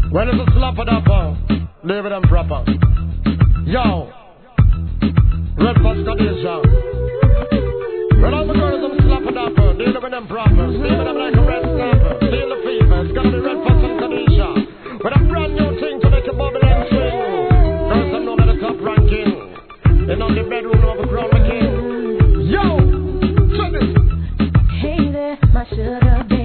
When it's a slap it up, leave it and proper. Yo, Red Fox Kadisha. When all the girls them slap it up, deal with them proper. Steal them like a red snapper. Feel the fever, it's gonna be Red Fox and Kadisha. With a brand new thing to make a bubble and swing. Girls them know that the top ranking. In on the bedroom of a crown king. Yo, check it. Hey there, my sugar baby.